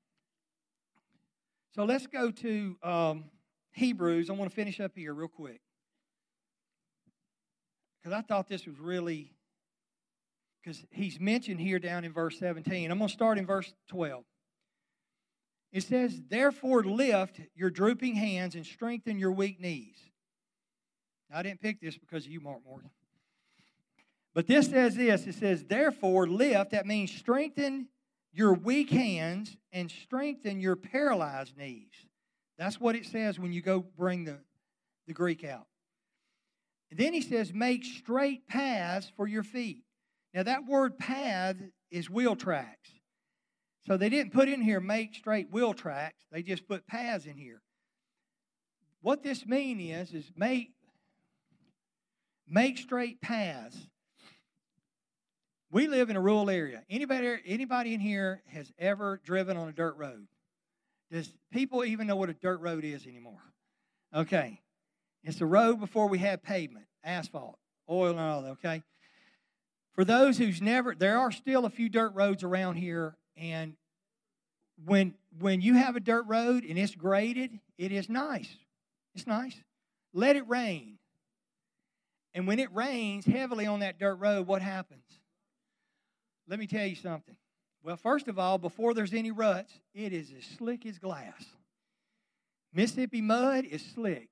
So let's go to Hebrews. I want to finish up here real quick. Because I thought this was really, because he's mentioned here down in verse 17. I'm going to start in verse 12. It says, therefore lift your drooping hands and strengthen your weak knees. Now, I didn't pick this because of you, Mark Morgan. But this says this. It says, therefore lift. That means strengthen your weak hands and strengthen your paralyzed knees. That's what it says when you go bring the Greek out. And then he says, make straight paths for your feet. Now, that word path is wheel tracks. So they didn't put in here, make straight wheel tracks. They just put paths in here. What this means is make straight paths. We live in a rural area. Anybody in here has ever driven on a dirt road? Does people even know what a dirt road is anymore? Okay. It's a road before we had pavement, asphalt, oil and all that, okay? For those who's never, there are still a few dirt roads around here. And when you have a dirt road and it's graded, it is nice. It's nice. Let it rain. And when it rains heavily on that dirt road, what happens? Let me tell you something. Well, first of all, before there's any ruts, it is as slick as glass. Mississippi mud is slick.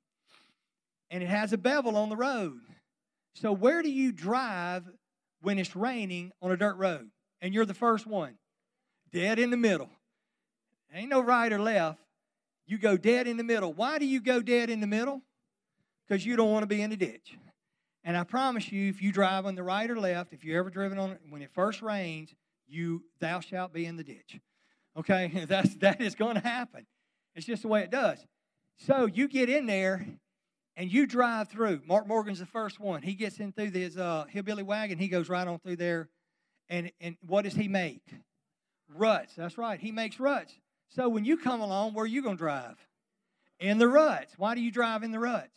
And it has a bevel on the road. So where do you drive when it's raining on a dirt road? And you're the first one. Dead in the middle. Ain't no right or left. You go dead in the middle. Why do you go dead in the middle? Because you don't want to be in the ditch. And I promise you, if you drive on the right or left, if you're ever driven on it, when it first rains, thou shalt be in the ditch. Okay? That is going to happen. It's just the way it does. So you get in there and you drive through. Mark Morgan's the first one. He gets in through his hillbilly wagon. He goes right on through there. And what does he make? Ruts. That's right. He makes ruts. So when you come along, where are you going to drive? In the ruts. Why do you drive in the ruts?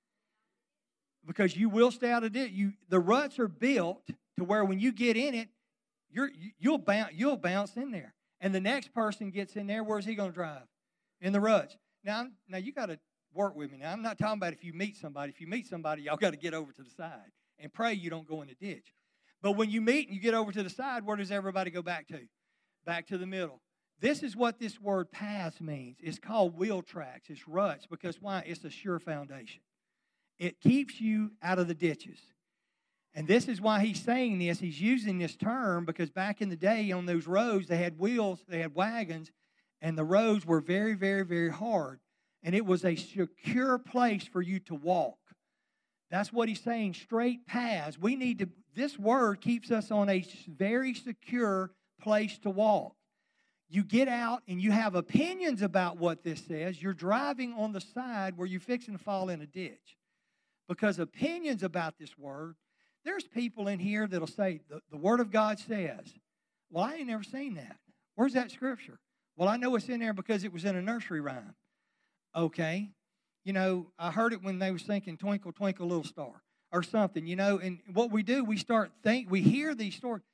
Because you will stay out of it. The ruts are built to where when you get in it, you'll bounce in there. And the next person gets in there, where's he going to drive? In the ruts. Now you got to work with me. Now, I'm not talking about if you meet somebody. If you meet somebody, y'all got to get over to the side and pray you don't go in the ditch. But when you meet and you get over to the side, where does everybody go back to? Back to the middle. This is what this word paths means. It's called wheel tracks. It's ruts. Because why? It's a sure foundation. It keeps you out of the ditches. And this is why he's saying this. He's using this term because back in the day on those roads, they had wheels, they had wagons, and the roads were very, very, very hard. And it was a secure place for you to walk. That's what he's saying, straight paths. This word keeps us on a very secure place to walk. You get out and you have opinions about what this says. You're driving on the side where you're fixing to fall in a ditch. Because opinions about this word, there's people in here that'll say, the Word of God says, well, I ain't never seen that. Where's that scripture? Well, I know it's in there because it was in a nursery rhyme. Okay. I heard it when they was thinking, twinkle, twinkle, little star, or something, and what we do, we hear these stories.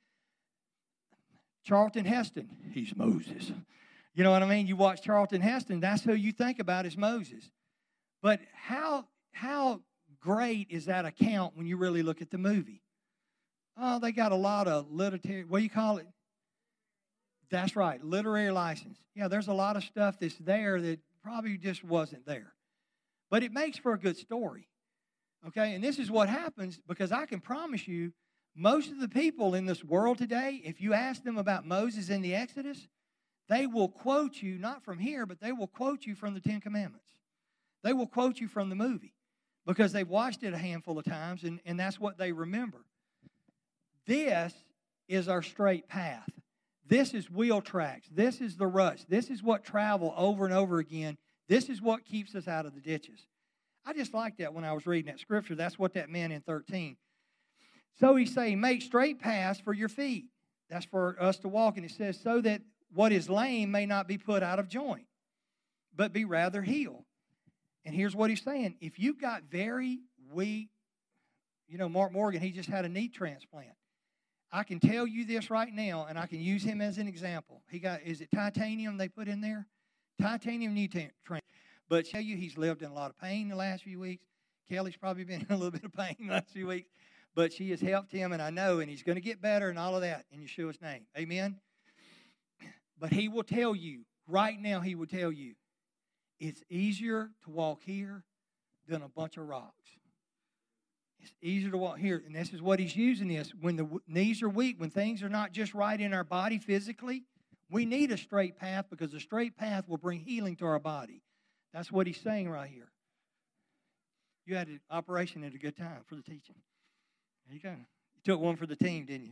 Charlton Heston, he's Moses. You know what I mean? You watch Charlton Heston, that's who you think about as Moses. But how great is that account when you really look at the movie? Oh, they got a lot of literary, what do you call it? That's right, literary license. Yeah, there's a lot of stuff that's there that probably just wasn't there. But it makes for a good story. Okay, and this is what happens, because I can promise you, most of the people in this world today, if you ask them about Moses in the Exodus, they will quote you, not from here, but they will quote you from the Ten Commandments. They will quote you from the movie because they've watched it a handful of times, and that's what they remember. This is our straight path. This is wheel tracks. This is the ruts. This is what travel over and over again. This is what keeps us out of the ditches. I just like that when I was reading that scripture. That's what that meant in 13. So he's saying, make straight paths for your feet. That's for us to walk. And it says, so that what is lame may not be put out of joint, but be rather healed. And here's what he's saying. If you've got very weak, Mark Morgan, he just had a knee transplant. I can tell you this right now, and I can use him as an example. Is it titanium they put in there? Titanium knee transplant. But I tell you, he's lived in a lot of pain the last few weeks. Kelly's probably been in a little bit of pain the last few weeks. But she has helped him, and I know, and he's going to get better and all of that in Yeshua's name. Amen? But he will tell you, right now he will tell you, it's easier to walk here than a bunch of rocks. It's easier to walk here. And this is what he's using this. When the knees are weak, when things are not just right in our body physically, we need a straight path because a straight path will bring healing to our body. That's what he's saying right here. You had an operation at a good time for the teaching. There you go. You took one for the team, didn't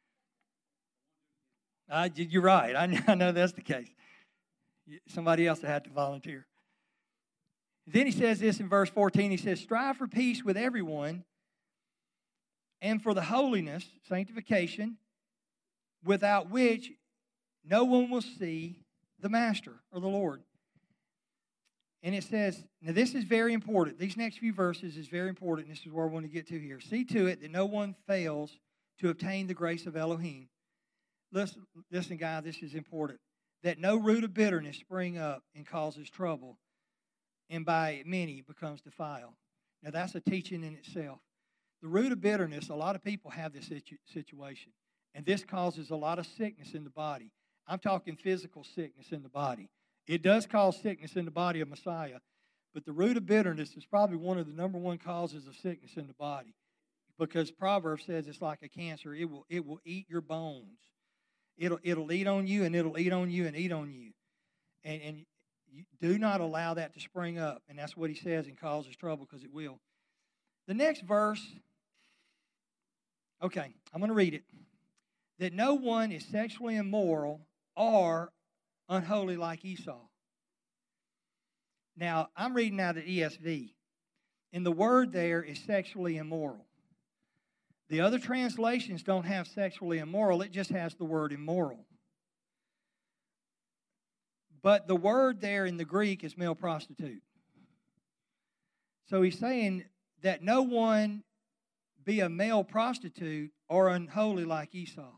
you? You're right. I know that's the case. Somebody else had to volunteer. Then he says this in verse 14. He says, strive for peace with everyone and for the holiness, sanctification, without which no one will see the Master or the Lord. And it says, now this is very important. These next few verses is very important. This is where I want to get to here. See to it that no one fails to obtain the grace of Elohim. Listen, guys, this is important. That no root of bitterness spring up and causes trouble, and by many becomes defiled. Now that's a teaching in itself. The root of bitterness, a lot of people have this situation. And this causes a lot of sickness in the body. I'm talking physical sickness in the body. It does cause sickness in the body of Messiah, but the root of bitterness is probably one of the number one causes of sickness in the body, because Proverbs says it's like a cancer. It will eat your bones. It'll eat on you, and it'll eat on you, and eat on you. And you do not allow that to spring up, and that's what he says, and causes trouble, because it will. The next verse, okay, I'm going to read it. That no one is sexually immoral or unholy like Esau. Now, I'm reading out of ESV, and the word there is sexually immoral. The other translations don't have sexually immoral. It just has the word immoral. But the word there in the Greek is male prostitute. So he's saying that no one be a male prostitute or unholy like Esau.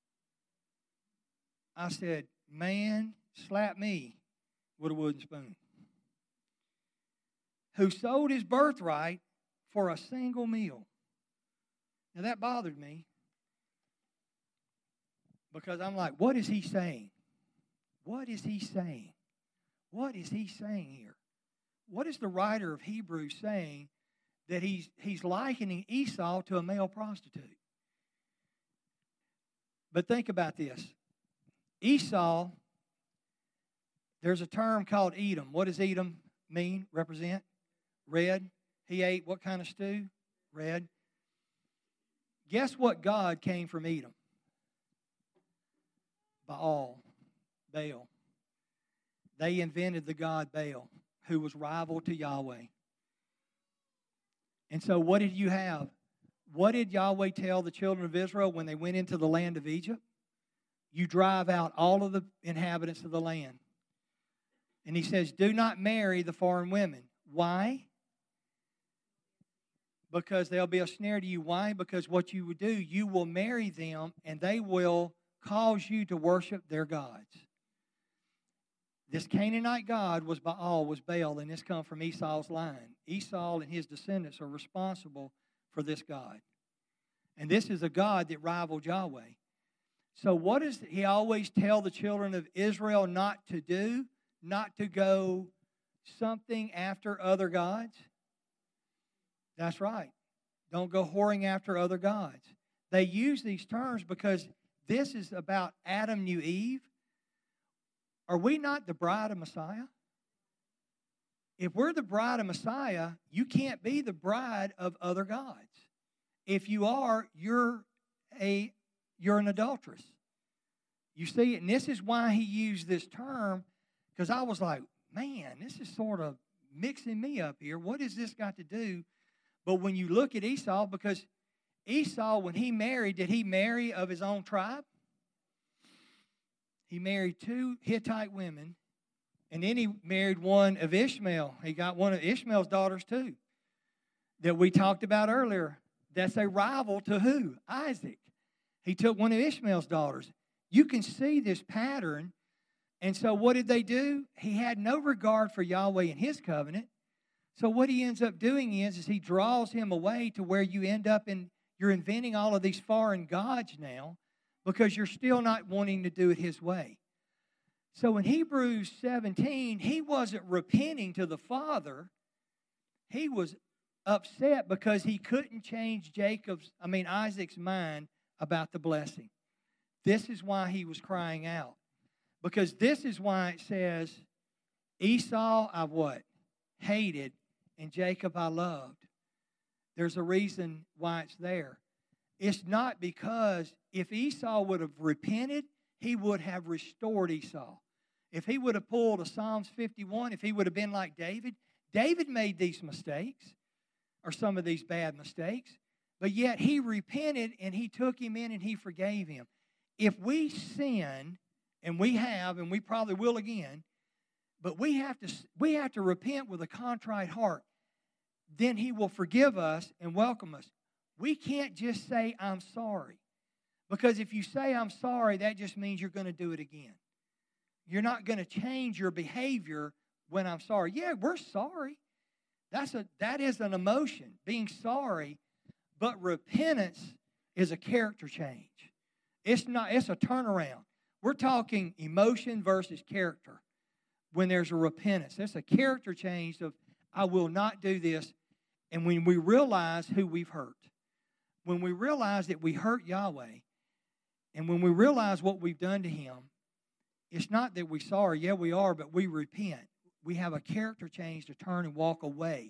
I said, man, slap me with a wooden spoon. Who sold his birthright for a single meal. Now that bothered me, because I'm like, what is he saying? What is he saying? What is he saying here? What is the writer of Hebrews saying that he's likening Esau to a male prostitute? But think about this. Esau, there's a term called Edom. What does Edom mean, represent? Red. He ate what kind of stew? Red. Guess what god came from Edom? Baal. They invented the god Baal, who was rival to Yahweh. And so what did you have? What did Yahweh tell the children of Israel when they went into the land of Egypt? You drive out all of the inhabitants of the land. And he says, do not marry the foreign women. Why? Because they'll be a snare to you. Why? Because what you would do, you will marry them, and they will cause you to worship their gods. This Canaanite god was Baal, was Baal, and this come from Esau's line. Esau and his descendants are responsible for this god. And this is a god that rivaled Yahweh. So what does he always tell the children of Israel not to do? Not to go something after other gods? That's right. Don't go whoring after other gods. They use these terms because this is about Adam knew Eve. Are we not the bride of Messiah? If we're the bride of Messiah, you can't be the bride of other gods. If you are, you're an adulteress. You see, and this is why he used this term, because I was like, man, this is sort of mixing me up here. What has this got to do? But when you look at Esau, because Esau, when he married, did he marry of his own tribe? He married 2 Hittite women, and then he married one of Ishmael. He got one of Ishmael's daughters too, that we talked about earlier. That's a rival to who? Isaac. He took one of Ishmael's daughters. You can see this pattern. And so what did they do? He had no regard for Yahweh and his covenant. So what he ends up doing is he draws him away to where you end up you're inventing all of these foreign gods now because you're still not wanting to do it his way. So in Hebrews 17, he wasn't repenting to the Father. He was upset because he couldn't change Isaac's mind about the blessing. This is why he was crying out. Because this is why it says, Esau I've what? Hated, and Jacob I loved. There's a reason why it's there. It's not because if Esau would have repented, he would have restored Esau. If he would have pulled a Psalms 51, if he would have been like David, David made these mistakes, or some of these bad mistakes, but yet he repented and he took him in and he forgave him. If we sin, and we have, and we probably will again, but we have to repent with a contrite heart, then he will forgive us and welcome us. We can't just say, I'm sorry. Because if you say, I'm sorry, that just means you're going to do it again. You're not going to change your behavior when I'm sorry. Yeah, we're sorry. That is an emotion, being sorry. But repentance is a character change. It's a turnaround. We're talking emotion versus character when there's a repentance. There's a character change of, I will not do this. And when we realize who we've hurt, when we realize that we hurt Yahweh, and when we realize what we've done to him, it's not that we're sorry. Yeah, we are, but we repent. We have a character change to turn and walk away.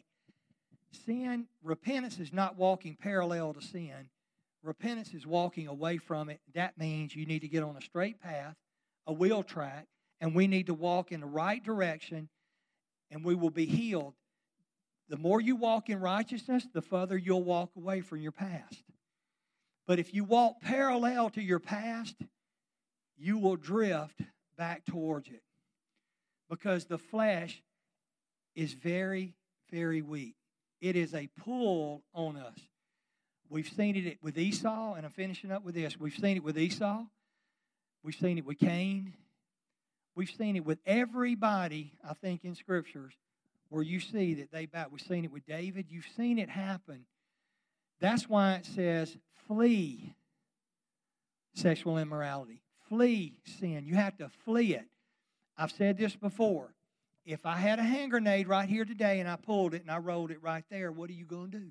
Repentance is not walking parallel to sin. Repentance is walking away from it. That means you need to get on a straight path, a wheel track, and we need to walk in the right direction, and we will be healed. The more you walk in righteousness, the further you'll walk away from your past. But if you walk parallel to your past, you will drift back towards it. Because the flesh is very, very weak. It is a pull on us. We've seen it with Esau, and I'm finishing up with this. We've seen it with Esau. We've seen it with Cain. We've seen it with everybody, I think, in Scriptures, where you see that they back. We've seen it with David. You've seen it happen. That's why it says, flee sexual immorality. Flee sin. You have to flee it. I've said this before. If I had a hand grenade right here today and I pulled it and I rolled it right there, what are you going to do?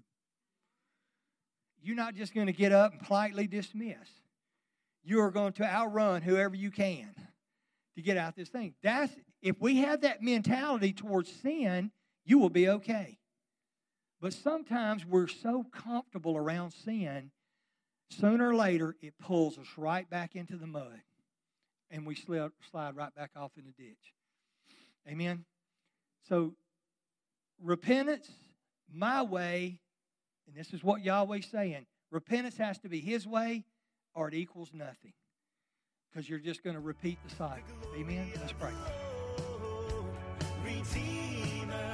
You're not just going to get up and politely dismiss. You are going to outrun whoever you can to get out this thing. If we have that mentality towards sin, you will be okay. But sometimes we're so comfortable around sin, sooner or later it pulls us right back into the mud. And we slide right back off in the ditch. Amen? So, repentance, my way, and this is what Yahweh's saying, repentance has to be his way or it equals nothing. Because you're just going to repeat the cycle. Amen? Let's pray. Redeemer.